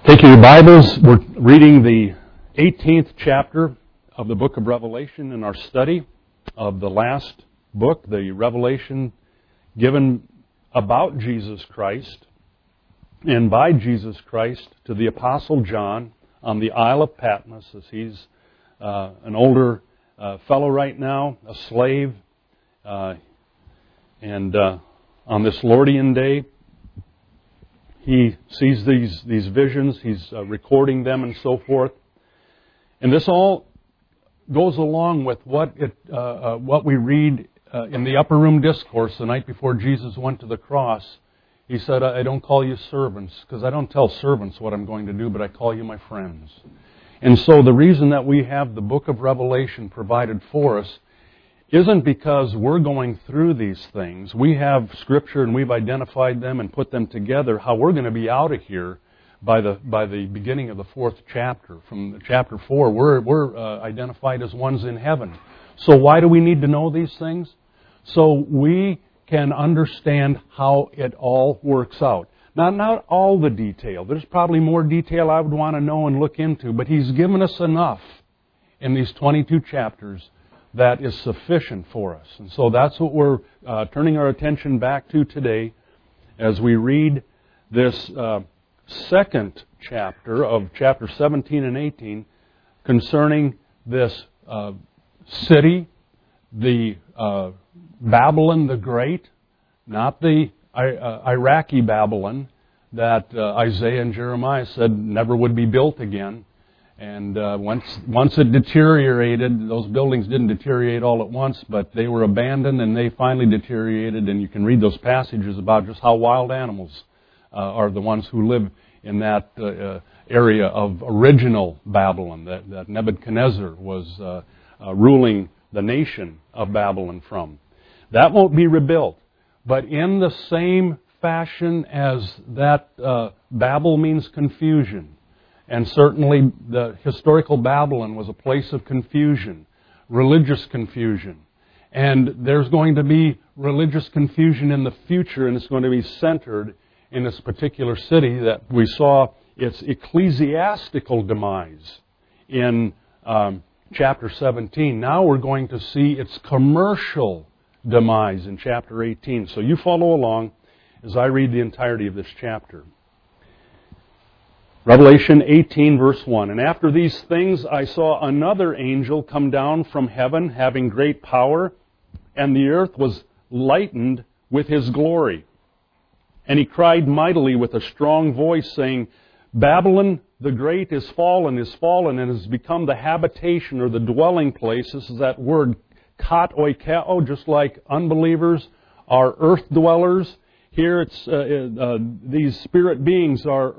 Take your Bibles. We're reading the 18th chapter of the book of Revelation in our study of the last book, the revelation given about Jesus Christ and by Jesus Christ to the Apostle John on the Isle of Patmos, as he's an older fellow right now, a slave, and on this Lordian day, he sees these visions, he's recording them and so forth. And this all goes along with what we read in the upper room discourse the night before Jesus went to the cross. He said, I don't call you servants, because I don't tell servants what I'm going to do, but I call you my friends. And so the reason that we have the book of Revelation provided for us isn't because we're going through these things. We have Scripture and we've identified them and put them together, how we're going to be out of here by the beginning of the fourth chapter. From chapter 4, we're identified as ones in heaven. So why do we need to know these things? So we can understand how it all works out. Now, not all the detail. There's probably more detail I would want to know and look into, but He's given us enough in these 22 chapters that is sufficient for us. And so that's what we're turning our attention back to today as we read this second chapter of chapter 17 and 18 concerning this city, the Babylon the Great, not the Iraqi Babylon that Isaiah and Jeremiah said never would be built again. And once it deteriorated, those buildings didn't deteriorate all at once, but they were abandoned and they finally deteriorated. And you can read those passages about just how wild animals are the ones who live in that area of original Babylon that Nebuchadnezzar was ruling the nation of Babylon from. That won't be rebuilt. But in the same fashion as that Babel means confusion, and certainly the historical Babylon was a place of confusion, religious confusion. And there's going to be religious confusion in the future, and it's going to be centered in this particular city that we saw its ecclesiastical demise in chapter 17. Now we're going to see its commercial demise in chapter 18. So you follow along as I read the entirety of this chapter. Revelation 18, verse 1. And after these things I saw another angel come down from heaven, having great power, and the earth was lightened with his glory. And he cried mightily with a strong voice, saying, Babylon the Great is fallen, and has become the habitation or the dwelling place. This is that word kat oikeo, just like unbelievers are earth dwellers. Here, it's these spirit beings are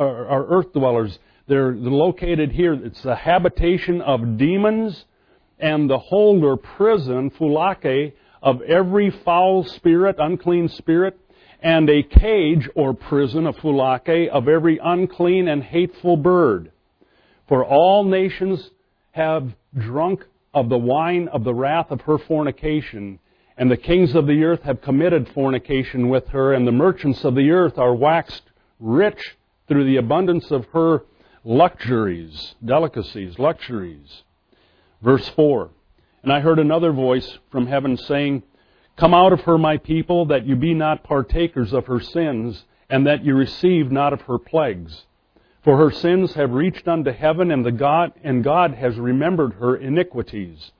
earth dwellers. They're located here. It's the habitation of demons and the hold or prison, phulake, of every foul spirit, unclean spirit, and a cage or prison, a phulake, of every unclean and hateful bird. For all nations have drunk of the wine of the wrath of her fornication, and the kings of the earth have committed fornication with her, and the merchants of the earth are waxed rich through the abundance of her luxuries, delicacies, luxuries. Verse 4, And I heard another voice from heaven saying, Come out of her, my people, that you be not partakers of her sins, and that you receive not of her plagues. For her sins have reached unto heaven, and God has remembered her iniquities.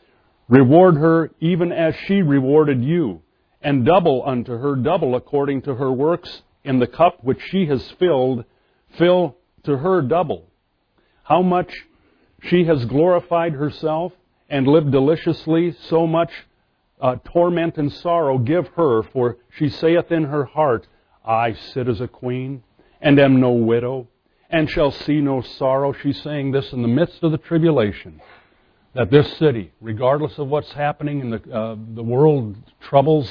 Reward her even as she rewarded you, and double unto her double according to her works. In the cup which she has filled, fill to her double. How much she has glorified herself and lived deliciously, so much torment and sorrow give her, for she saith in her heart, I sit as a queen, and am no widow, and shall see no sorrow. She's saying this in the midst of the tribulation, that this city, regardless of what's happening in the world, troubles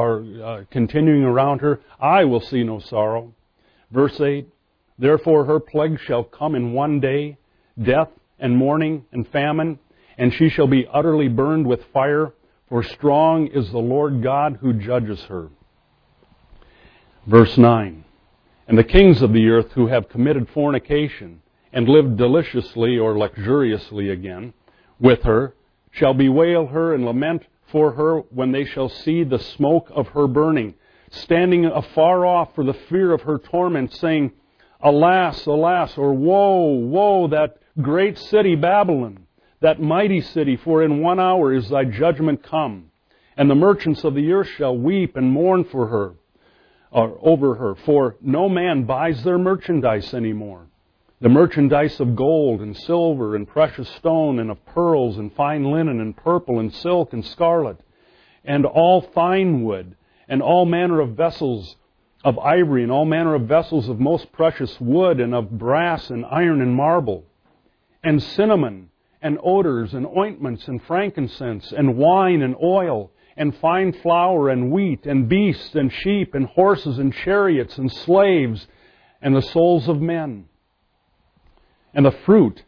are continuing around her, I will see no sorrow. Verse 8, Therefore her plague shall come in one day, death and mourning and famine, and she shall be utterly burned with fire, for strong is the Lord God who judges her. Verse 9, And the kings of the earth who have committed fornication and lived deliciously or luxuriously again with her shall bewail her and lament for her when they shall see the smoke of her burning, standing afar off for the fear of her torment, saying, Alas, alas, or woe, woe, that great city Babylon, that mighty city, for in 1 hour is thy judgment come. And the merchants of the earth shall weep and mourn for her, or over her, for no man buys their merchandise anymore. The merchandise of gold and silver and precious stone and of pearls and fine linen and purple and silk and scarlet, and all fine wood, and all manner of vessels of ivory, and all manner of vessels of most precious wood, and of brass and iron and marble, and cinnamon, and odors, and ointments, and frankincense, and wine, and oil, and fine flour, and wheat, and beasts, and sheep, and horses, and chariots, and slaves, and the souls of men. And the fruits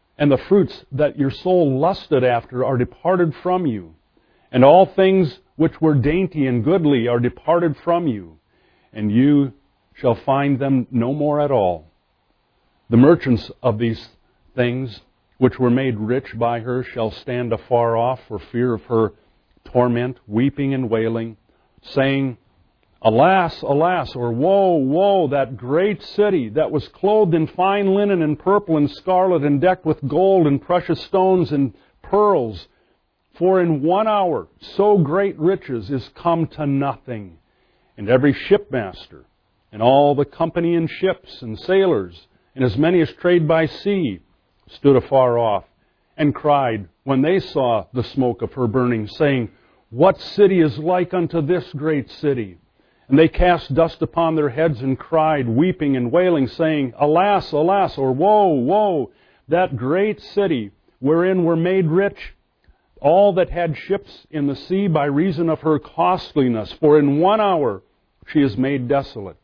that your soul lusted after are departed from you, and all things which were dainty and goodly are departed from you, and you shall find them no more at all. The merchants of these things, which were made rich by her, shall stand afar off for fear of her torment, weeping and wailing, saying, Alas, alas, or woe, woe, that great city that was clothed in fine linen and purple and scarlet and decked with gold and precious stones and pearls. For in 1 hour so great riches is come to nothing. And every shipmaster, and all the company in ships and sailors, and as many as trade by sea, stood afar off, and cried when they saw the smoke of her burning, saying, What city is like unto this great city? And they cast dust upon their heads and cried, weeping and wailing, saying, Alas, alas, or woe, woe, that great city wherein were made rich all that had ships in the sea by reason of her costliness. For in 1 hour she is made desolate.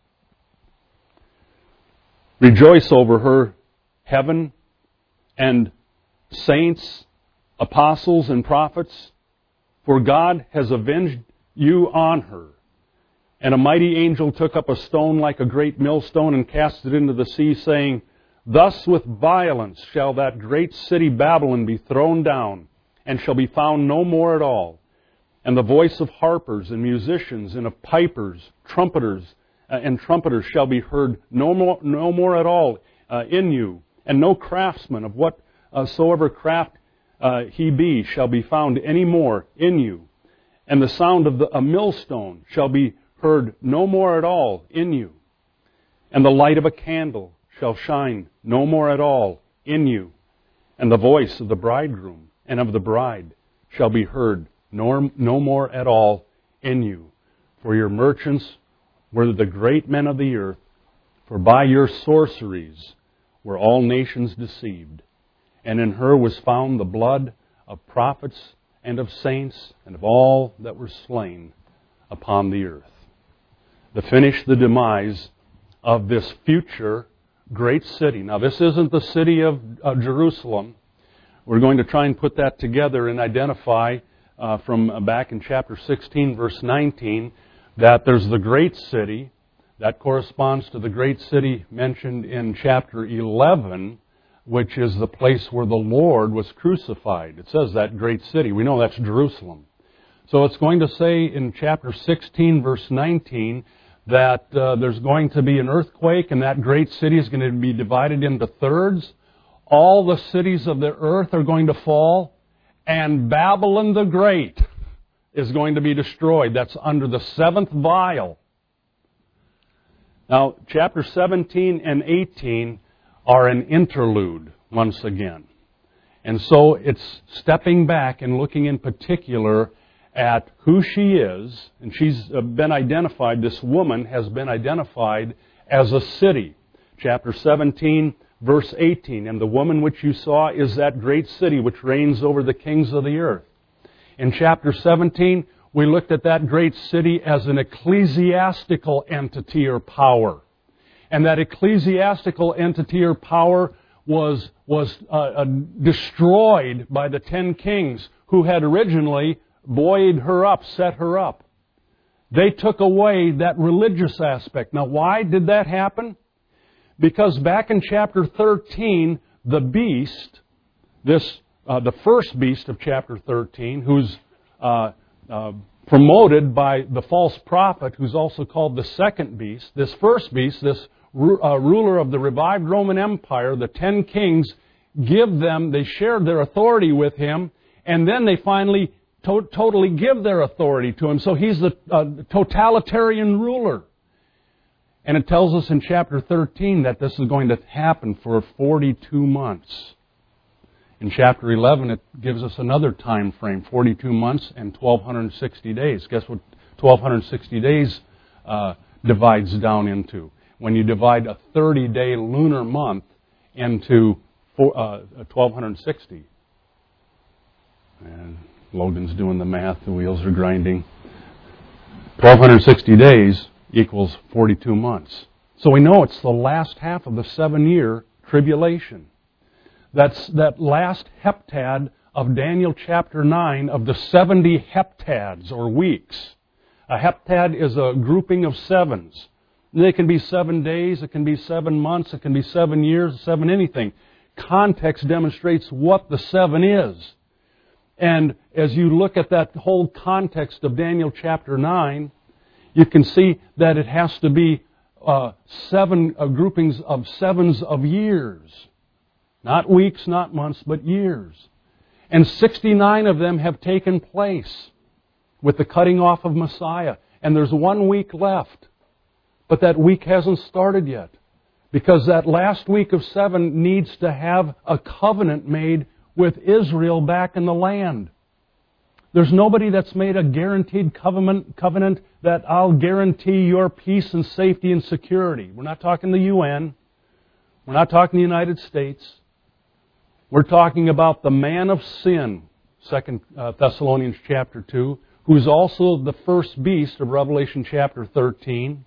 Rejoice over her, heaven, and saints, apostles, and prophets, for God has avenged you on her. And a mighty angel took up a stone like a great millstone and cast it into the sea, saying, Thus with violence shall that great city Babylon be thrown down, and shall be found no more at all. And the voice of harpers and musicians and of pipers, trumpeters shall be heard no more at all in you. And no craftsman of whatsoever craft he be shall be found any more in you. And the sound of a millstone shall be heard no more at all in you. And the light of a candle shall shine no more at all in you. And the voice of the bridegroom and of the bride shall be heard no more at all in you. For your merchants were the great men of the earth, for by your sorceries were all nations deceived. And in her was found the blood of prophets and of saints and of all that were slain upon the earth. To finish the demise of this future great city. Now, this isn't the city of Jerusalem. We're going to try and put that together and identify from back in chapter 16, verse 19, that there's the great city. That corresponds to the great city mentioned in chapter 11, which is the place where the Lord was crucified. It says that great city. We know that's Jerusalem. So it's going to say in chapter 16, verse 19, that there's going to be an earthquake, and that great city is going to be divided into thirds. All the cities of the earth are going to fall, and Babylon the Great is going to be destroyed. That's under the seventh vial. Now, chapter 17 and 18 are an interlude once again. And so it's stepping back and looking in particular at who she is, and she's been identified, this woman has been identified as a city. Chapter 17, verse 18, and the woman which you saw is that great city which reigns over the kings of the earth. In chapter 17, we looked at that great city as an ecclesiastical entity or power. And that ecclesiastical entity or power was destroyed by the 10 kings who had originally buoyed her up, set her up. They took away that religious aspect. Now, why did that happen? Because back in chapter 13, the beast, the first beast of chapter 13, who's promoted by the false prophet, who's also called the second beast, this first beast, this ruler of the revived Roman Empire, the 10 kings, they shared their authority with him, and then they finally totally give their authority to him. So he's the totalitarian ruler. And it tells us in chapter 13 that this is going to happen for 42 months. In chapter 11, it gives us another time frame, 42 months and 1,260 days. Guess what 1,260 days divides down into? When you divide a 30-day lunar month into 1,260. And Logan's doing the math, the wheels are grinding. 1,260 days equals 42 months. So we know it's the last half of the 7-year tribulation. That's that last heptad of Daniel chapter 9 of the 70 heptads or weeks. A heptad is a grouping of sevens. It can be 7 days, it can be 7 months, it can be 7 years, 7 anything. Context demonstrates what the 7 is. And as you look at that whole context of Daniel chapter 9, you can see that it has to be 7 groupings of sevens of years. Not weeks, not months, but years. And 69 of them have taken place with the cutting off of Messiah. And there's 1 week left. But that week hasn't started yet. Because that last week of 7 needs to have a covenant made with Israel back in the land. There's nobody that's made a guaranteed covenant that I'll guarantee your peace and safety and security. We're not talking the UN. We're not talking the United States. We're talking about the man of sin, 2 Thessalonians chapter 2, who's also the first beast of Revelation chapter 13.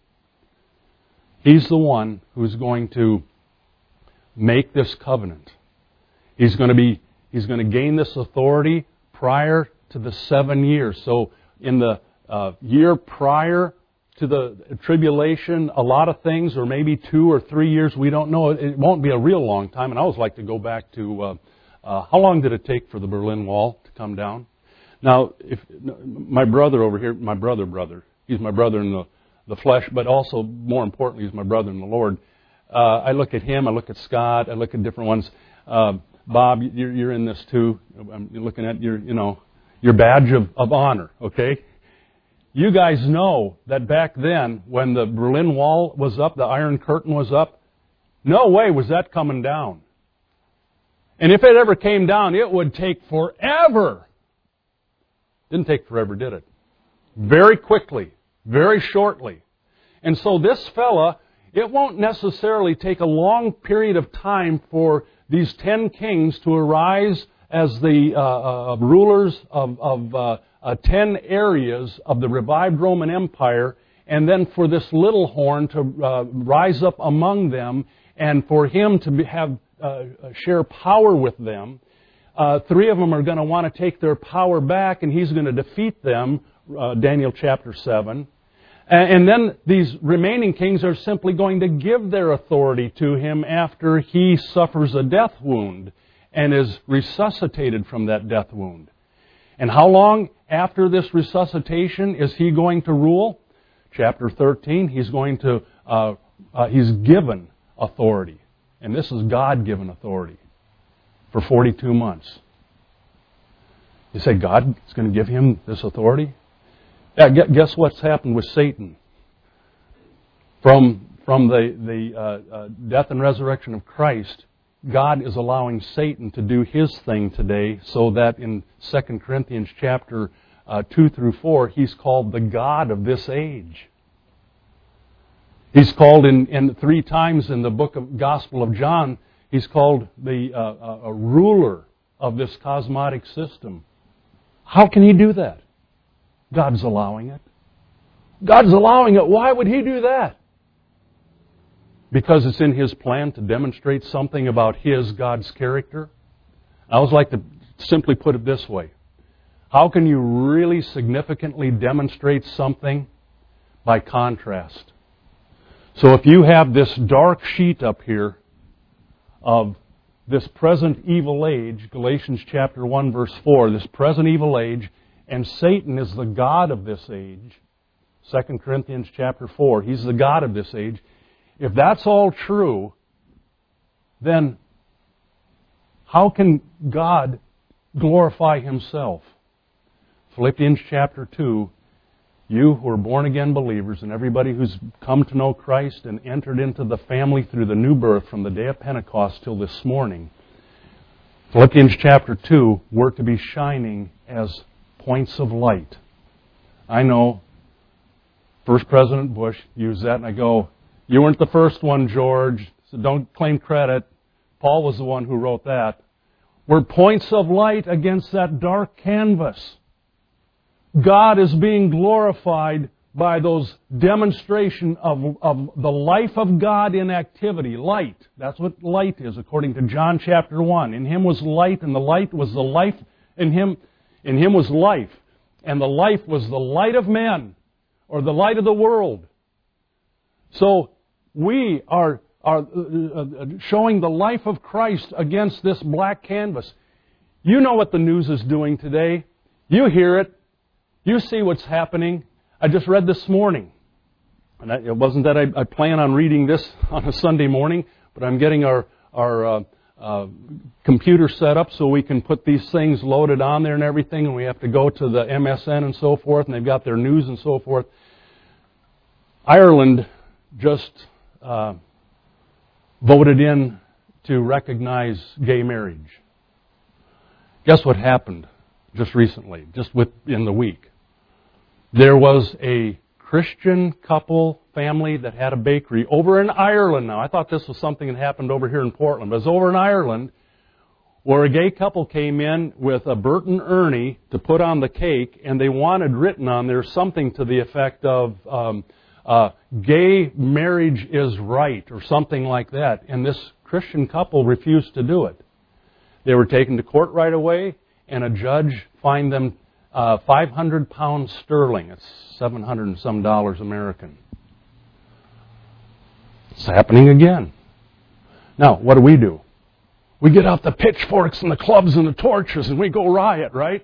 He's the one who's going to make this covenant. He's going to gain this authority prior to the 7 years. So in the year prior to the tribulation, a lot of things, or maybe 2 or 3 years, we don't know. It won't be a real long time. And I always like to go back to how long did it take for the Berlin Wall to come down? Now, if my brother over here, my brother, he's my brother in the flesh, but also, more importantly, he's my brother in the Lord. I look at him, I look at Scott, I look at different ones. Bob, you're in this too. I'm looking at your badge of honor, okay? You guys know that back then, when the Berlin Wall was up, the Iron Curtain was up, no way was that coming down. And if it ever came down, it would take forever. Didn't take forever, did it? Very quickly, very shortly. And so this fella, it won't necessarily take a long period of time for these 10 kings to arise as the rulers of 10 areas of the revived Roman Empire, and then for this little horn to rise up among them, and for him to share power with them. 3 of them are going to want to take their power back, and he's going to defeat them, Daniel chapter 7. And then these remaining kings are simply going to give their authority to him after he suffers a death wound and is resuscitated from that death wound. And how long after this resuscitation is he going to rule? Chapter 13, he's given authority. And this is God-given authority for 42 months. You say, God is going to give him this authority? Yeah, guess what's happened with Satan? From the death and resurrection of Christ, God is allowing Satan to do his thing today, so that in 2 Corinthians chapter 2 through 4, he's called the God of this age. He's called in 3 times in the book of Gospel of John, he's called a ruler of this cosmotic system. How can he do that? God's allowing it. God's allowing it. Why would he do that? Because it's in his plan to demonstrate something about God's character. I always like to simply put it this way. How can you really significantly demonstrate something by contrast. So if you have this dark sheet up here of this present evil age, Galatians chapter 1 verse 4, this present evil age, and Satan is the god of this age, 2 Corinthians chapter 4, he's the god of this age. If that's all true, then how can God glorify Himself? Philippians chapter 2, you who are born-again believers and everybody who's come to know Christ and entered into the family through the new birth from the day of Pentecost till this morning, Philippians chapter 2, we're to be shining as points of light. I know First President Bush used that, and I go, you weren't the first one, George, so don't claim credit. Paul was the one who wrote that. We're points of light against that dark canvas. God is being glorified by those demonstration of the life of God in activity. Light. That's what light is, according to John chapter 1. In Him was light, and the light was the life. In Him was life, and the life was the light of men, or the light of the world. So we are showing the life of Christ against this black canvas. You know what the news is doing today. You hear it. You see what's happening. I just read this morning. And it wasn't that I plan on reading this on a Sunday morning, but I'm getting our computer set up so we can put these things loaded on there and everything, and we have to go to the MSN and so forth, and they've got their news and so forth. Ireland just voted in to recognize gay marriage. Guess what happened just recently, just within the week? There was a Christian couple, family that had a bakery over in Ireland now. I thought this was something that happened over here in Portland, but it was over in Ireland where a gay couple came in with a Burton Ernie to put on the cake, and they wanted written on there something to the effect of gay marriage is right, or something like that. And this Christian couple refused to do it. They were taken to court right away, and a judge fined them 500 pounds sterling. It's 700 and some dollars American. It's happening again. Now, what do? We get out the pitchforks and the clubs and the torches and we go riot, right?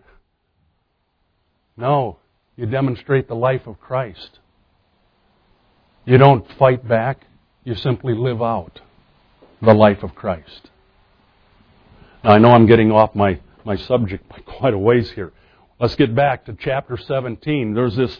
No, you demonstrate the life of Christ. You don't fight back. You simply live out the life of Christ. Now, I know I'm getting off my subject by quite a ways here. Let's get back to chapter 17. There's this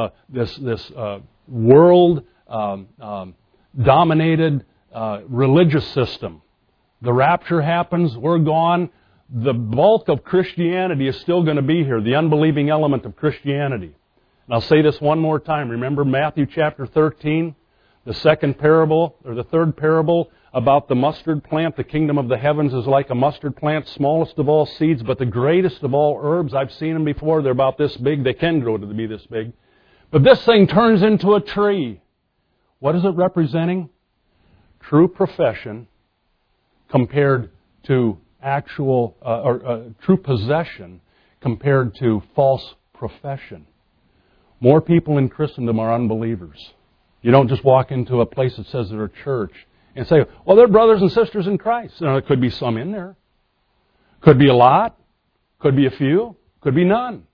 world dominated religious system. The rapture happens, we're gone. The bulk of Christianity is still going to be here, the unbelieving element of Christianity. And I'll say this one more time. Remember Matthew chapter 13, the second parable, or the third parable about the mustard plant. The kingdom of the heavens is like a mustard plant, smallest of all seeds, but the greatest of all herbs. I've seen them before. They're about this big. They can grow to be this big. But this thing turns into a tree. What is it representing? True profession compared to actual, true possession compared to false profession. More people in Christendom are unbelievers. You don't just walk into a place that says they're a church and say, well, they're brothers and sisters in Christ. Now, there could be some in there. Could be a lot. Could be a few. Could be none.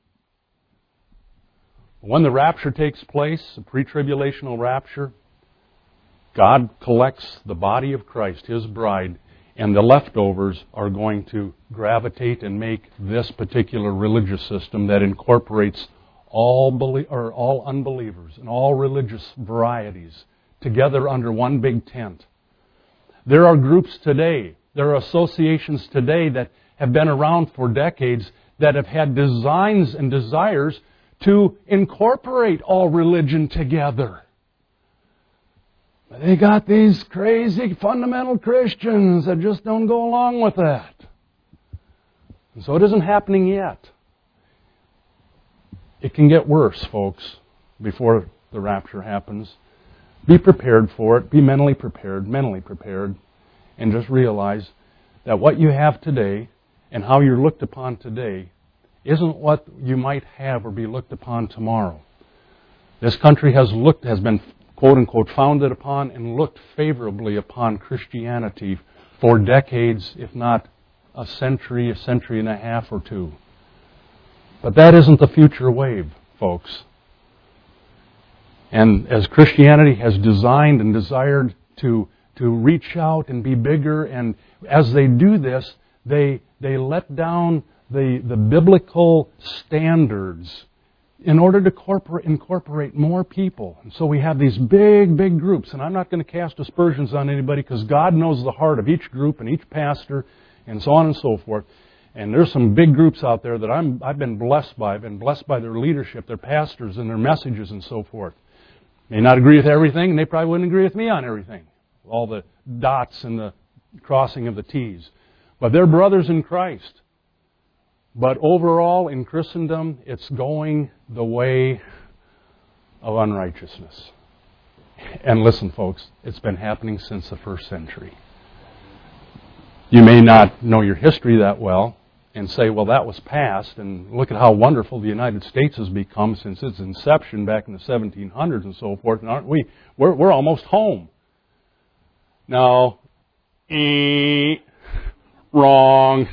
When the rapture takes place, the pre-tribulational rapture, God collects the body of Christ, His bride, and the leftovers are going to gravitate and make this particular religious system that incorporates all unbelievers and all religious varieties together under one big tent. There are groups today, there are associations today that have been around for decades that have had designs and desires to incorporate all religion together. They got these crazy fundamental Christians that just don't go along with that. And so it isn't happening yet. It can get worse, folks, before the rapture happens. Be prepared for it. Be mentally prepared, and just realize that what you have today and how you're looked upon today isn't what you might have or be looked upon tomorrow. This country has been, quote unquote, founded upon and looked favorably upon Christianity for decades, if not a century and a half or two. But that isn't the future wave, folks. And as Christianity has designed and desired to reach out and be bigger, and as they do this, they let down the biblical standards in order to incorporate more people. And so we have these big groups, and I'm not going to cast aspersions on anybody because God knows the heart of each group and each pastor and so on and so forth. And there's some big groups out there that I've been blessed by. I've been blessed by their leadership, their pastors, and their messages and so forth. May not agree with everything, and they probably wouldn't agree with me on everything. All the dots and the crossing of the T's. But they're brothers in Christ. But overall, in Christendom, it's going the way of unrighteousness. And listen, folks, it's been happening since the first century. You may not know your history that well and say, well, that was past, and look at how wonderful the United States has become since its inception back in the 1700s and so forth, and aren't we? We're almost home. No. Wrong.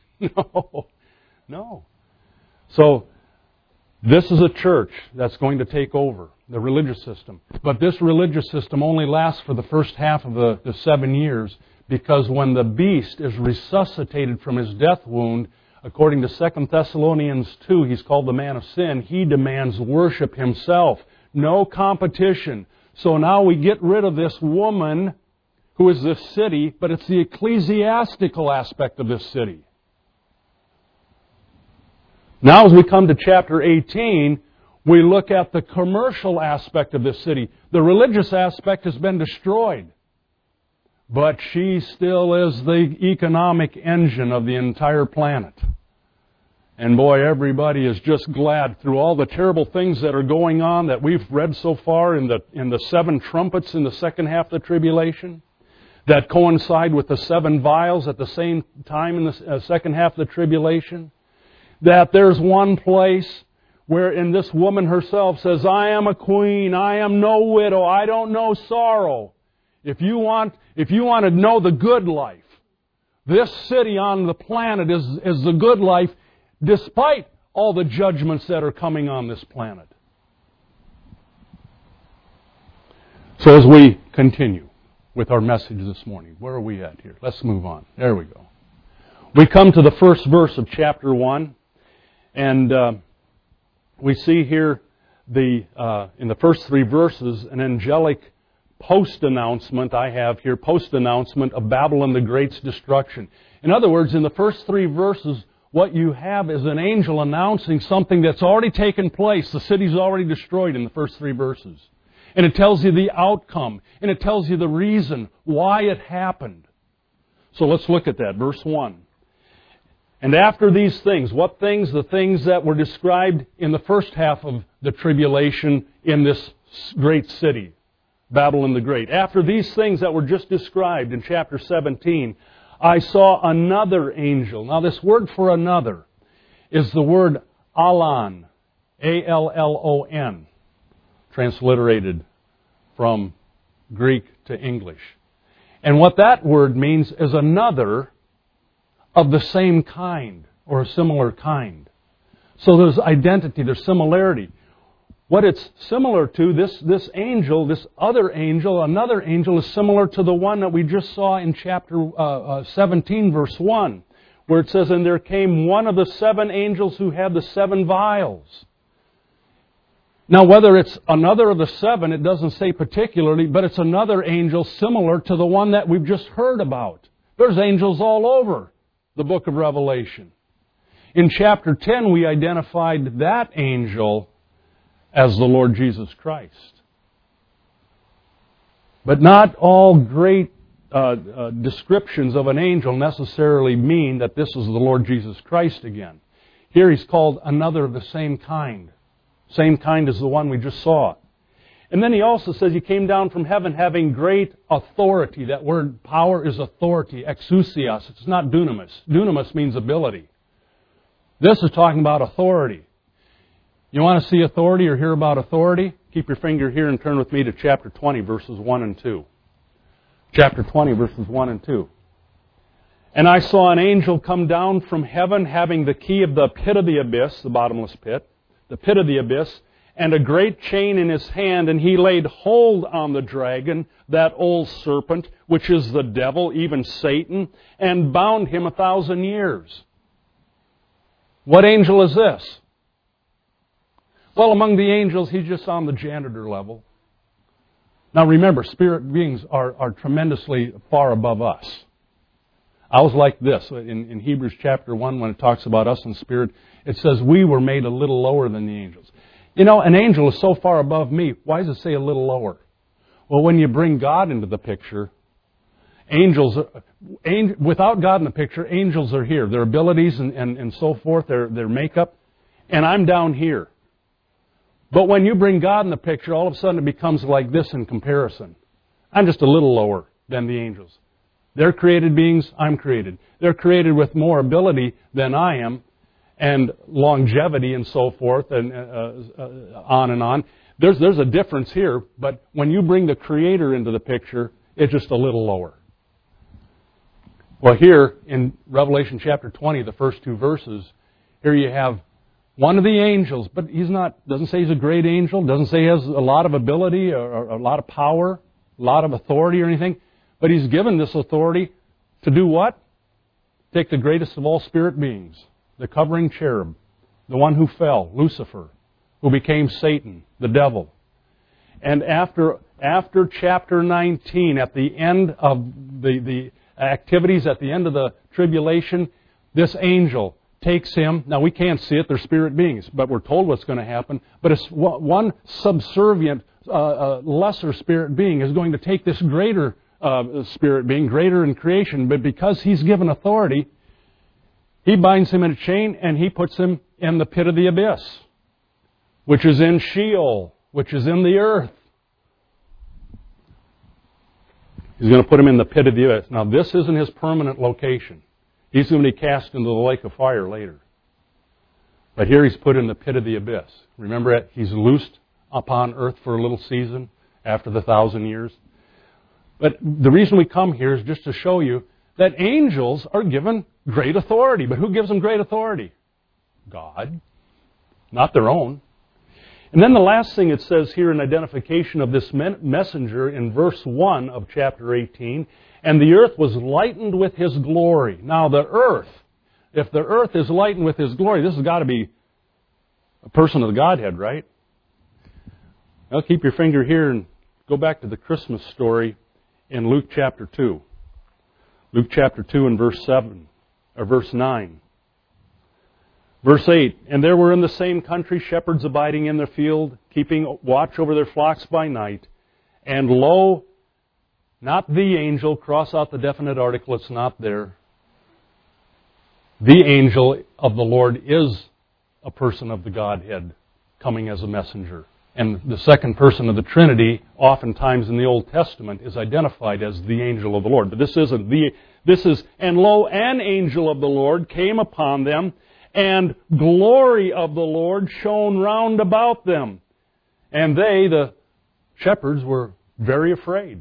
No. So, this is a church that's going to take over the religious system. But this religious system only lasts for the first half of the 7 years, because when the beast is resuscitated from his death wound, according to 2 Thessalonians 2, he's called the man of sin, he demands worship himself. No competition. So now we get rid of this woman who is this city, but it's the ecclesiastical aspect of this city. Now as we come to chapter 18, we look at the commercial aspect of this city. The religious aspect has been destroyed. But she still is the economic engine of the entire planet. And boy, everybody is just glad through all the terrible things that are going on that we've read so far in the 7 trumpets in the second half of the tribulation, that coincide with the 7 vials at the same time in the second half of the tribulation, that there's one place wherein this woman herself says, I am a queen, I am no widow, I don't know sorrow. If you want to know the good life, this city on the planet is the good life, despite all the judgments that are coming on this planet. So as we continue with our message this morning, where are we at here? Let's move on. There we go. We come to the first verse of chapter 1, and we see here in the first 3 verses an angelic post-announcement. I have here post-announcement of Babylon the Great's destruction. In other words, in the first 3 verses, what you have is an angel announcing something that's already taken place. The city's already destroyed in the first 3 verses. And it tells you the outcome, and it tells you the reason why it happened. So let's look at that. Verse 1. And after these things, what things? The things that were described in the first half of the tribulation in this great city, Babylon the Great. After these things that were just described in chapter 17, I saw another angel. Now this word for another is the word Allon, A-L-L-O-N, transliterated from Greek to English. And what that word means is another of the same kind or a similar kind. So there's identity, there's similarity. What it's similar to, this angel, this other angel, another angel is similar to the one that we just saw in chapter 17, verse 1, where it says, and there came one of the 7 angels who had the 7 vials. Now, whether it's another of the 7, it doesn't say particularly, but it's another angel similar to the one that we've just heard about. There's angels all over the book of Revelation. In chapter 10, we identified that angel as the Lord Jesus Christ. But not all great descriptions of an angel necessarily mean that this is the Lord Jesus Christ again. Here he's called another of the same kind. Same kind as the one we just saw. And then he also says he came down from heaven having great authority. That word power is authority, exousios. It's not dunamis. Dunamis means ability. This is talking about authority. You want to see authority or hear about authority? Keep your finger here and turn with me to chapter 20, verses 1 and 2. Chapter 20, verses 1 and 2. And I saw an angel come down from heaven, having the key of the pit of the abyss, the bottomless pit, the pit of the abyss, and a great chain in his hand, and he laid hold on the dragon, that old serpent, which is the devil, even Satan, and bound him 1,000 years. What angel is this? Well, among the angels, he's just on the janitor level. Now remember, spirit beings are tremendously far above us. I was like this. In Hebrews chapter 1, when it talks about us in spirit, it says we were made a little lower than the angels. You know, an angel is so far above me. Why does it say a little lower? Well, when you bring God into the picture, without God in the picture, angels are here. Their abilities and so forth, their makeup, and I'm down here. But when you bring God in the picture, all of a sudden it becomes like this in comparison. I'm just a little lower than the angels. They're created beings, I'm created. They're created with more ability than I am, and longevity and so forth, and on and on. There's a difference here, but when you bring the Creator into the picture, it's just a little lower. Well, here in Revelation chapter 20, the first 2 verses, here you have one of the angels, but doesn't say he's a great angel, doesn't say he has a lot of ability or a lot of power, a lot of authority or anything, but he's given this authority to do what? Take the greatest of all spirit beings, the covering cherub, the one who fell, Lucifer, who became Satan, the devil. And after chapter 19, at the end of the activities, at the end of the tribulation, this angel takes him. Now, we can't see it. They're spirit beings, but we're told what's going to happen. But it's one subservient, lesser spirit being is going to take this greater spirit being, greater in creation. But because he's given authority, he binds him in a chain and he puts him in the pit of the abyss, which is in Sheol, which is in the earth. He's going to put him in the pit of the abyss. Now, this isn't his permanent location. He's going to be cast into the lake of fire later. But here he's put in the pit of the abyss. Remember, he's loosed upon earth for a little season after the 1,000 years. But the reason we come here is just to show you that angels are given great authority. But who gives them great authority? God. Not their own. And then the last thing it says here in identification of this messenger in verse 1 of chapter 18, and the earth was lightened with His glory. Now the earth, if the earth is lightened with His glory, this has got to be a person of the Godhead, right? Now keep your finger here and go back to the Christmas story in Luke chapter 2. Luke chapter 2 and verse 9. Verse 8, and there were in the same country shepherds abiding in their field, keeping watch over their flocks by night. And lo, not the angel, cross out the definite article, it's not there. The angel of the Lord is a person of the Godhead coming as a messenger. And the second person of the Trinity, oftentimes in the Old Testament, is identified as the angel of the Lord. But this isn't this is, and lo, an angel of the Lord came upon them, and glory of the Lord shone round about them. And they, the shepherds, were very afraid.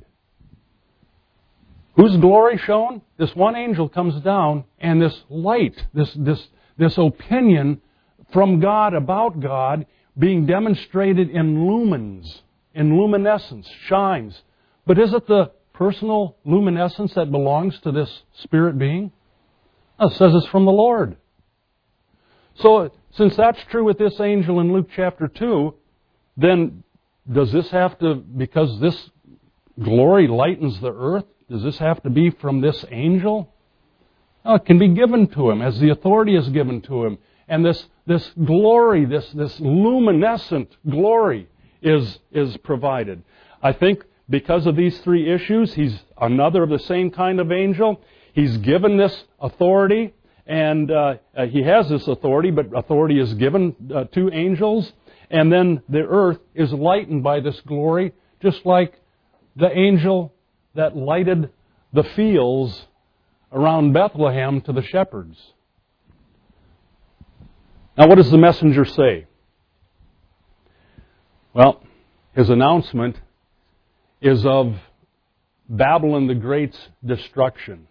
Whose glory shone? This one angel comes down, and this light, this opinion from God about God, being demonstrated in lumens, in luminescence, shines. But is it the personal luminescence that belongs to this spirit being? No, it says it's from the Lord. So, since that's true with this angel in Luke chapter 2, then does this have to, because this glory lightens the earth, does this have to be from this angel? No, it can be given to him as the authority is given to him. And this glory, this luminescent glory is provided. I think because of these three issues, he's another of the same kind of angel. He's given this authority, and he has this authority, but authority is given to angels. And then the earth is lightened by this glory, just like the angel that lighted the fields around Bethlehem to the shepherds. Now, what does the messenger say? Well, his announcement is of Babylon the Great's destruction.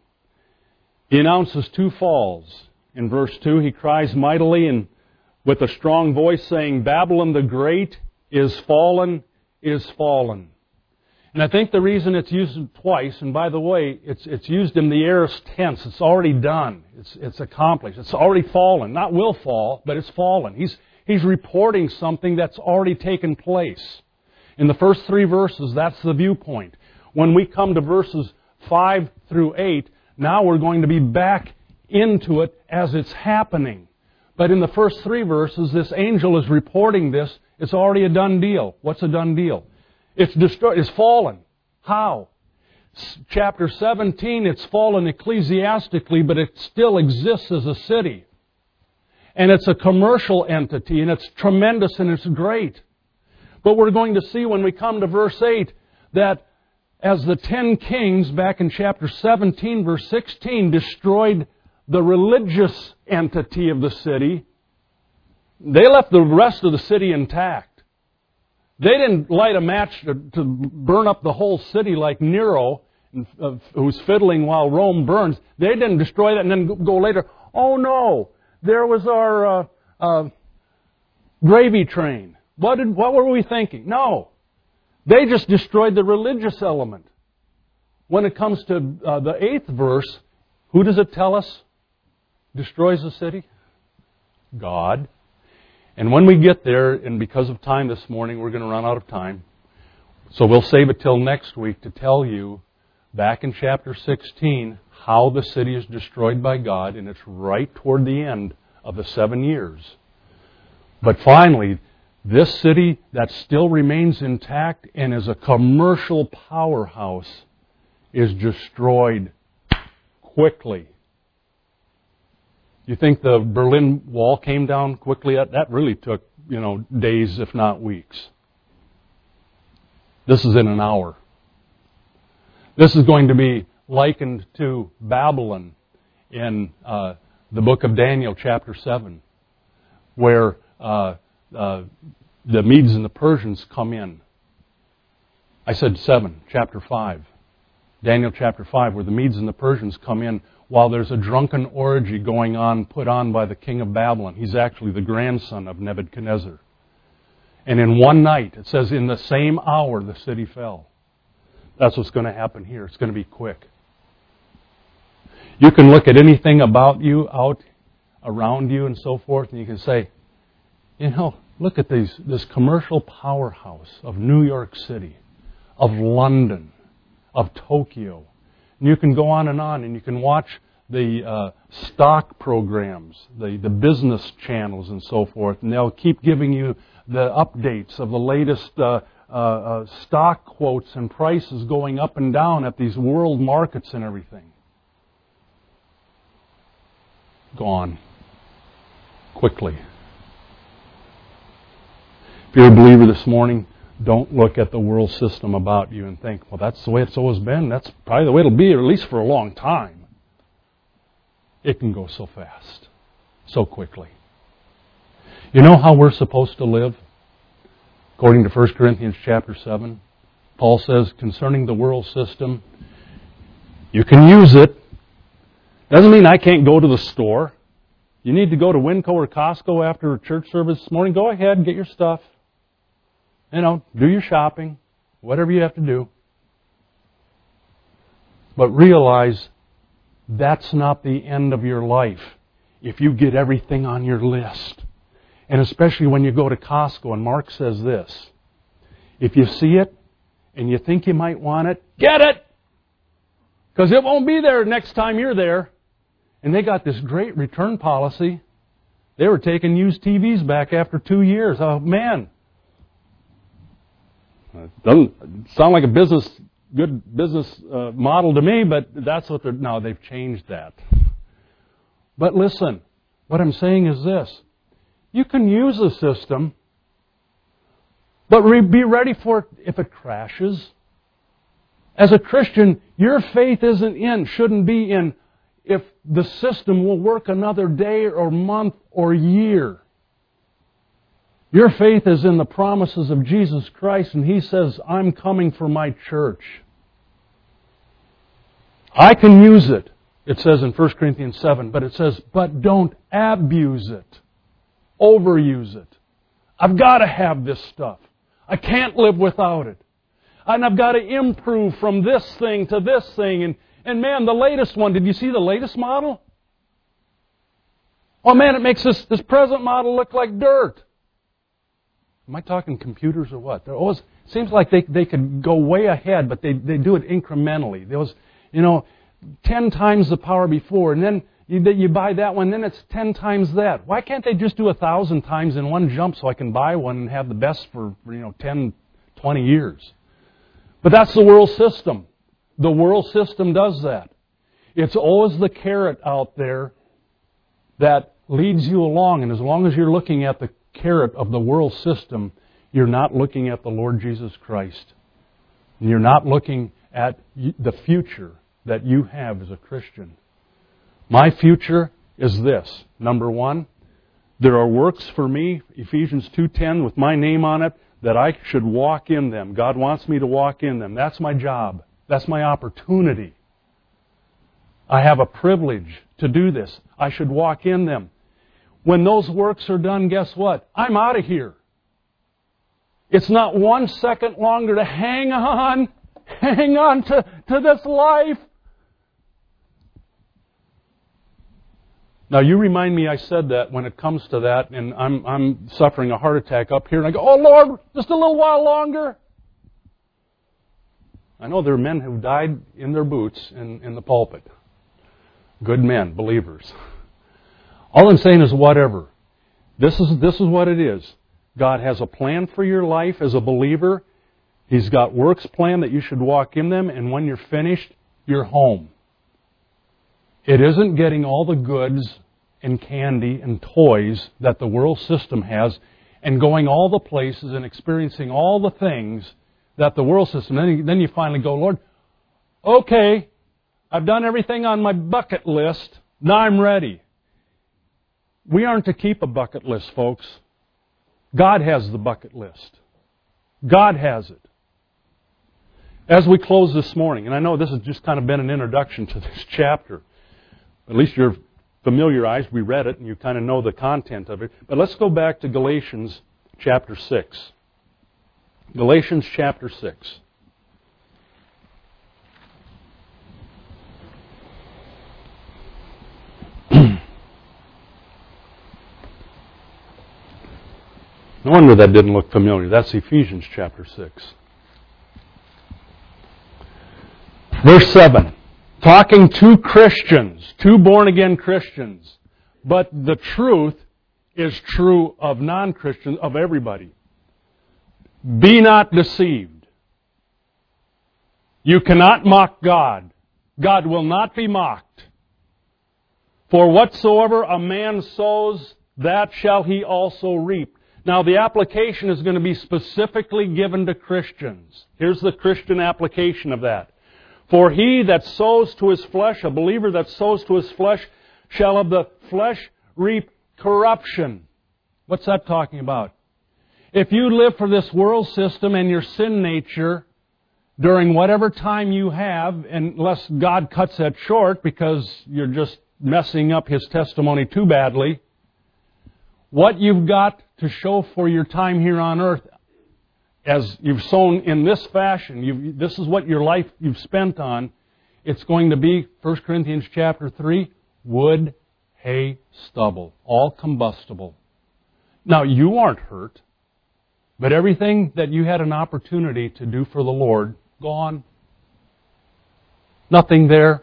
He announces 2 falls. In verse 2, he cries mightily and with a strong voice saying, Babylon the Great is fallen, is fallen. And I think the reason it's used twice, and by the way, it's used in the aorist tense. It's already done. It's accomplished. It's already fallen. Not will fall, but it's fallen. He's reporting something that's already taken place. In the first 3 verses, that's the viewpoint. When we come to verses 5 through 8, now we're going to be back into it as it's happening. But in the first 3 verses, this angel is reporting this. It's already a done deal. What's a done deal? It's destroyed. It's fallen. How? Chapter 17, it's fallen ecclesiastically, but it still exists as a city. And it's a commercial entity, and it's tremendous and it's great. But we're going to see when we come to verse 8 that as the 10 kings back in chapter 17, verse 16, destroyed the religious entity of the city, they left the rest of the city intact. They didn't light a match to burn up the whole city like Nero, who's fiddling while Rome burns. They didn't destroy that and then go later, oh no, there was our gravy train. What were we thinking? No. They just destroyed the religious element. When it comes to the 8th verse, who does it tell us destroys the city? God. And when we get there, and because of time this morning, we're going to run out of time. So we'll save it till next week to tell you, back in chapter 16, how the city is destroyed by God, and it's right toward the end of the 7 years. But finally, this city that still remains intact and is a commercial powerhouse is destroyed quickly. You think the Berlin Wall came down quickly? That really took, days, if not weeks. This is in an hour. This is going to be likened to Babylon in the book of Daniel, chapter 7, where the Medes and the Persians come in. I said 7, chapter 5. Daniel chapter 5, where the Medes and the Persians come in while there's a drunken orgy going on, put on by the king of Babylon. He's actually the grandson of Nebuchadnezzar. And in one night, it says in the same hour, the city fell. That's what's going to happen here. It's going to be quick. You can look at anything about you, out around you and so forth, and you can say, look at this commercial powerhouse of New York City, of London, of Tokyo. And you can go on, and you can watch the stock programs, the business channels and so forth, and they'll keep giving you the updates of the latest stock quotes and prices going up and down at these world markets and everything. Gone. Quickly. If you're a believer this morning, don't look at the world system about you and think, well, that's the way it's always been. That's probably the way it'll be, at least for a long time. It can go so fast, so quickly. You know how we're supposed to live? According to 1 Corinthians chapter 7, Paul says concerning the world system, you can use it. Doesn't mean I can't go to the store. You need to go to Winco or Costco after church service this morning. Go ahead and get your stuff. Do your shopping, whatever you have to do. But realize that's not the end of your life if you get everything on your list. And especially when you go to Costco, and Mark says this, if you see it and you think you might want it, get it! Because it won't be there next time you're there. And they got this great return policy. They were taking used TVs back after 2 years. Oh, man. It doesn't sound like a good business model to me, but that's what they've changed that. But listen, what I'm saying is this. You can use the system, but be ready for it if it crashes. As a Christian, your faith shouldn't be in if the system will work another day or month or year. Your faith is in the promises of Jesus Christ, and He says, I'm coming for my church. I can use it, it says in 1 Corinthians 7, but it says, but don't abuse it. Overuse it. I've got to have this stuff. I can't live without it. And I've got to improve from this thing to this thing. And man, the latest one, did you see the latest model? Oh man, it makes this present model look like dirt. Am I talking computers or what? It seems like they could go way ahead, but they do it incrementally. There was, 10 times the power before, and then you buy that one, then it's 10 times that. Why can't they just do 1,000 times in one jump so I can buy one and have the best for 10, 20 years? But that's the world system. The world system does that. It's always the carrot out there that leads you along, and as long as you're looking at the carrot of the world system, you're not looking at the Lord Jesus Christ. And you're not looking at the future that you have as a Christian. My future is this. Number one, there are works for me, Ephesians 2:10, with my name on it, that I should walk in them. God wants me to walk in them. That's my job. That's my opportunity. I have a privilege to do this. I should walk in them. When those works are done, guess what? I'm out of here. It's not 1 second longer to hang on to this life. Now, you remind me I said that when it comes to that, and I'm suffering a heart attack up here, and I go, oh Lord, just a little while longer. I know there are men who died in their boots in the pulpit. Good men, believers. All I'm saying is whatever. This is what it is. God has a plan for your life as a believer. He's got works planned that you should walk in them, and when you're finished, you're home. It isn't getting all the goods and candy and toys that the world system has and going all the places and experiencing all the things that the world system. Then you finally go, Lord, okay, I've done everything on my bucket list. Now I'm ready. We aren't to keep a bucket list, folks. God has the bucket list. God has it. As we close this morning, and I know this has just kind of been an introduction to this chapter. At least you're familiarized. We read it and you kind of know the content of it. But let's go back to Galatians chapter 6. Galatians chapter 6. No wonder that didn't look familiar. That's Ephesians chapter 6. Verse 7. Talking to Christians, to born-again Christians. But the truth is true of non-Christians, of everybody. Be not deceived. You cannot mock God. God will not be mocked. For whatsoever a man sows, that shall he also reap. Now the application is going to be specifically given to Christians. Here's the Christian application of that. For he that sows to his flesh, a believer that sows to his flesh, shall of the flesh reap corruption. What's that talking about? If you live for this world system and your sin nature during whatever time you have, unless God cuts that short because you're just messing up His testimony too badly, what you've got to show for your time here on earth, as you've sown in this fashion, this is what your life you've spent on, it's going to be, 1 Corinthians chapter 3, wood, hay, stubble, all combustible. Now, you aren't hurt, but everything that you had an opportunity to do for the Lord, gone. Nothing there.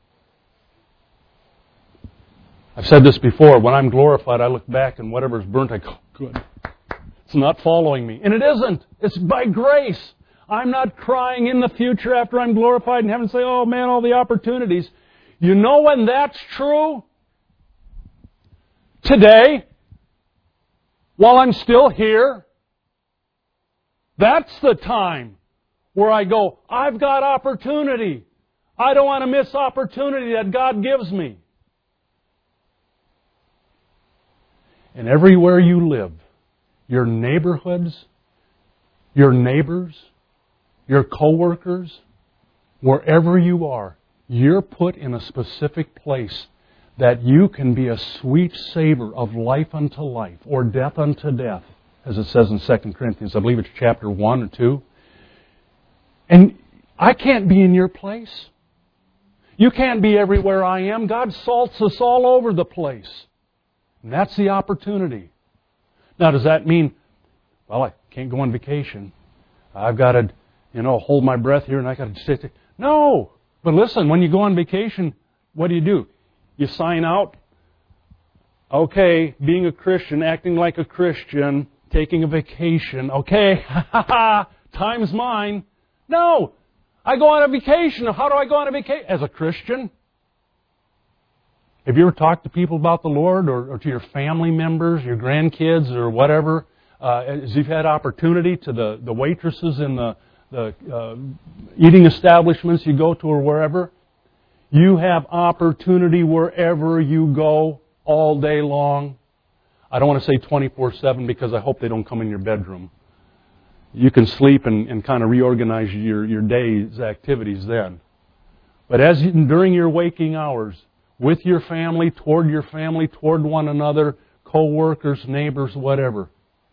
I've said this before, when I'm glorified, I look back and whatever's burnt, I go, good. It's not following me. And it isn't. It's by grace. I'm not crying in the future after I'm glorified in heaven and say, oh man, all the opportunities. You know when that's true? Today. While I'm still here. That's the time where I go, I've got opportunity. I don't want to miss opportunity that God gives me. And everywhere you live, your neighborhoods, your neighbors, your co-workers, wherever you are, you're put in a specific place that you can be a sweet savor of life unto life, or death unto death, as it says in 2 Corinthians. I believe it's chapter 1 or 2. And I can't be in your place. You can't be everywhere I am. God salts us all over the place. And that's the opportunity. Now, does that mean, well, I can't go on vacation. I've got to, hold my breath here and I got to sit there. No! But listen, when you go on vacation, what do? You sign out. Okay, being a Christian, acting like a Christian, taking a vacation. Okay, time's mine. No! I go on a vacation. How do I go on a vacation? As a Christian. Have you ever talked to people about the Lord, or to your family members, your grandkids, or whatever? As you've had opportunity to the waitresses in the eating establishments you go to or wherever, you have opportunity wherever you go all day long. I don't want to say 24/7 because I hope they don't come in your bedroom. You can sleep and kind of reorganize your day's activities then. But during your waking hours, with your family, toward one another, co-workers, neighbors, whatever.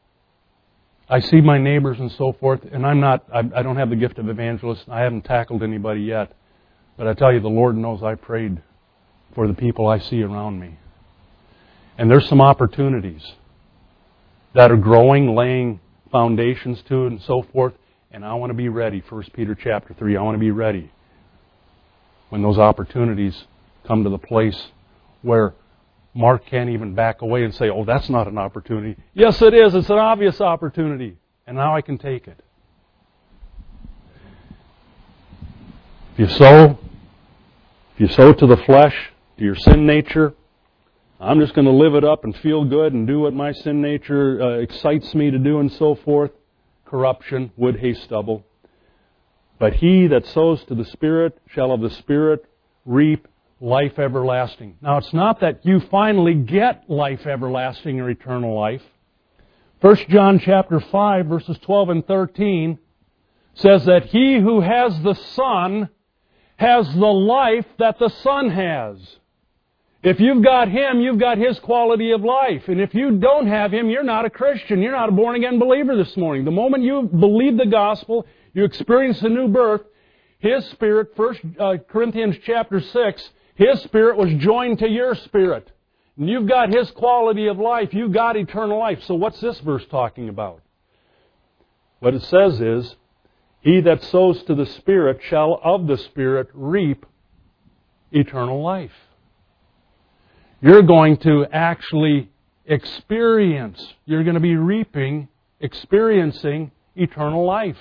I see my neighbors and so forth, and I don't have the gift of evangelist. I haven't tackled anybody yet. But I tell you, the Lord knows I prayed for the people I see around me. And there's some opportunities that are growing, laying foundations to it and so forth. And I want to be ready. 1 Peter chapter 3, I want to be ready when those opportunities come to the place where Mark can't even back away and say, oh, that's not an opportunity. Yes, it is. It's an obvious opportunity. And now I can take it. If you sow to the flesh, to your sin nature, I'm just going to live it up and feel good and do what my sin nature excites me to do and so forth. Corruption, wood, hay, stubble. But he that sows to the Spirit shall of the Spirit reap life everlasting. Now, it's not that you finally get life everlasting or eternal life. 1 John chapter 5, verses 12 and 13 says that he who has the Son has the life that the Son has. If you've got Him, you've got His quality of life. And if you don't have Him, you're not a Christian. You're not a born-again believer this morning. The moment you believe the gospel, you experience the new birth, His Spirit, 1 Corinthians chapter 6, His Spirit was joined to your spirit. And you've got His quality of life. You've got eternal life. So what's this verse talking about? What it says is, he that sows to the Spirit shall of the Spirit reap eternal life. You're going to actually experience, you're going to be experiencing eternal life.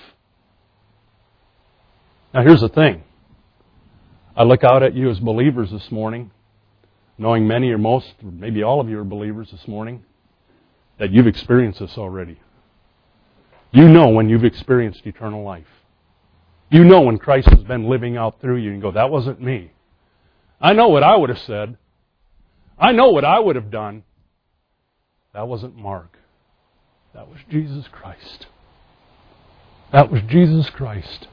Now here's the thing. I look out at you as believers this morning, knowing many or most, or maybe all of you are believers this morning, that you've experienced this already. You know when you've experienced eternal life. You know when Christ has been living out through you and go, that wasn't me. I know what I would have said. I know what I would have done. That wasn't Mark. That was Jesus Christ. That was Jesus Christ.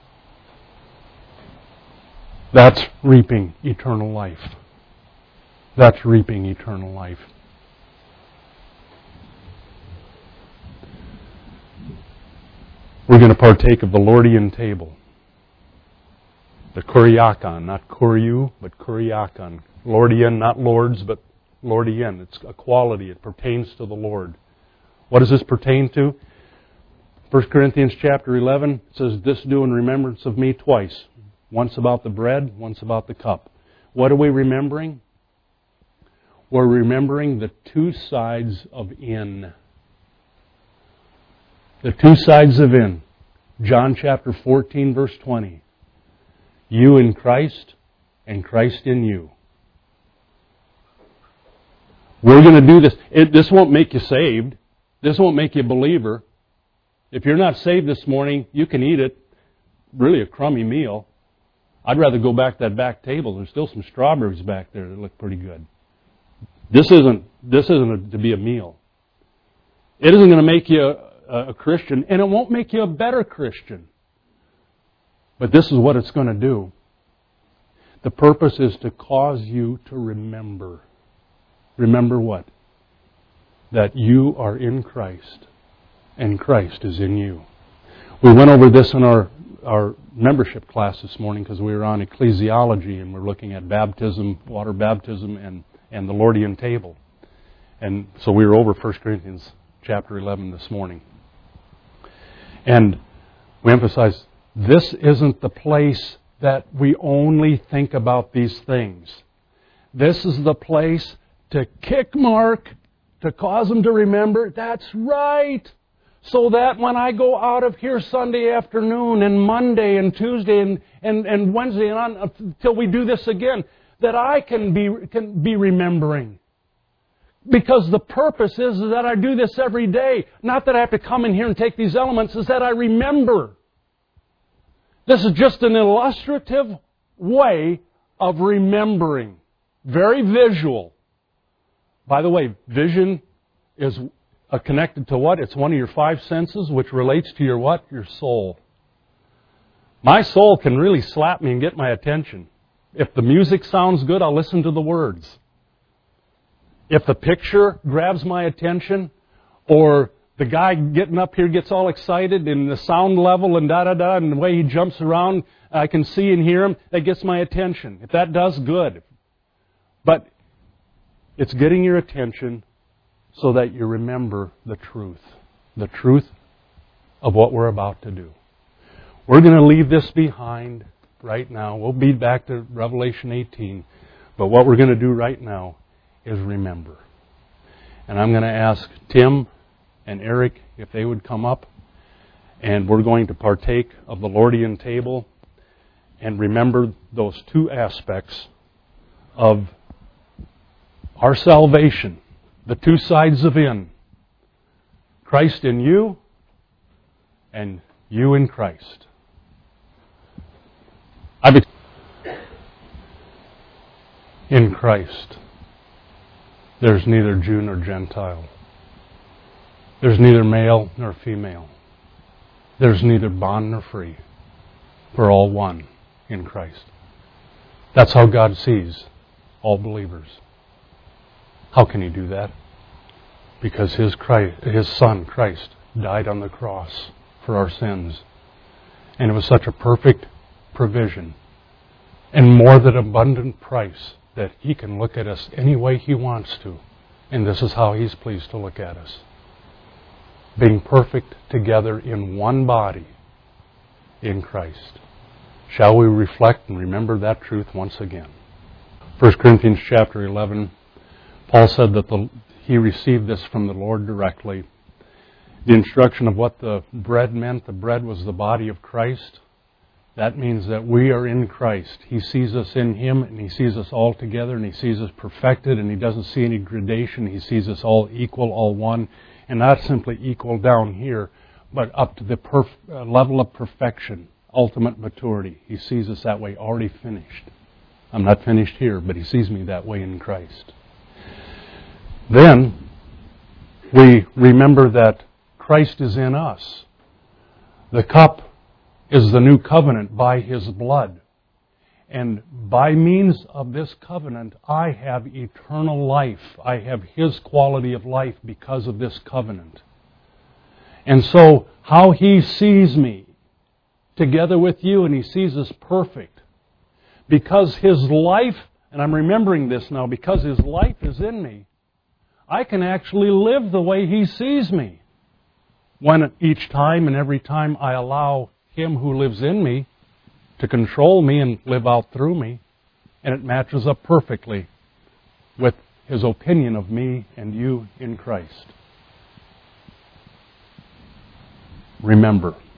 That's reaping eternal life. That's reaping eternal life. We're going to partake of the Lordian table. The Kuriakon, not Kuriu, but Kuriakon. Lordian, not Lords, but Lordian. It's a quality. It pertains to the Lord. What does this pertain to? 1 Corinthians chapter 11 says, this do in remembrance of me twice. Once about the bread, once about the cup. What are we remembering? We're remembering the two sides of in. The two sides of in. John chapter 14, verse 20. You in Christ, and Christ in you. We're going to do this. This won't make you saved. This won't make you a believer. If you're not saved this morning, you can eat it. Really a crummy meal. I'd rather go back to that back table. There's still some strawberries back there that look pretty good. This isn't to be a meal. It isn't going to make you a Christian, and it won't make you a better Christian. But this is what it's going to do. The purpose is to cause you to remember. Remember what? That you are in Christ, and Christ is in you. We went over this in our membership class this morning because we were on ecclesiology, and we're looking at baptism, water baptism, and the Lordian table. And so we were over 1 Corinthians chapter 11 this morning. And we emphasized, this isn't the place that we only think about these things. This is the place to kick Mark, to cause him to remember, that's right. So that when I go out of here Sunday afternoon and Monday and Tuesday and Wednesday and on until we do this again, that I can be remembering. Because the purpose is that I do this every day. Not that I have to come in here and take these elements, is that I remember. This is just an illustrative way of remembering. Very visual. By the way, vision is connected to what? It's one of your 5 senses, which relates to your what? Your soul. My soul can really slap me and get my attention. If the music sounds good, I'll listen to the words. If the picture grabs my attention, or the guy getting up here gets all excited and the sound level and da-da-da, and the way he jumps around, I can see and hear him, that gets my attention. If that does, good. But it's getting your attention so that you remember the truth of what we're about to do. We're going to leave this behind right now. We'll be back to Revelation 18. But what we're going to do right now is remember. And I'm going to ask Tim and Eric if they would come up, and we're going to partake of the Lordian table and remember those 2 aspects of our salvation, the 2 sides of in. Christ in you and you in Christ. In Christ, there's neither Jew nor Gentile. There's neither male nor female. There's neither bond nor free. We're all one in Christ. That's how God sees all believers. How can He do that? Because His Son, Christ, died on the cross for our sins. And it was such a perfect provision and more than abundant price that He can look at us any way He wants to. And this is how He's pleased to look at us. Being perfect together in one body in Christ. Shall we reflect and remember that truth once again? 1 Corinthians chapter 11, Paul said that he received this from the Lord directly. The instruction of what the bread meant, the bread was the body of Christ. That means that we are in Christ. He sees us in Him, and He sees us all together, and He sees us perfected, and He doesn't see any gradation. He sees us all equal, all one, and not simply equal down here, but up to the level of perfection, ultimate maturity. He sees us that way, already finished. I'm not finished here, but He sees me that way in Christ. Then we remember that Christ is in us. The cup is the new covenant by His blood. And by means of this covenant, I have eternal life. I have His quality of life because of this covenant. And so, how He sees me, together with you, and He sees us perfect. Because His life, and I'm remembering this now, because His life is in me, I can actually live the way He sees me. When each time and every time I allow Him who lives in me to control me and live out through me, and it matches up perfectly with His opinion of me and you in Christ. Remember.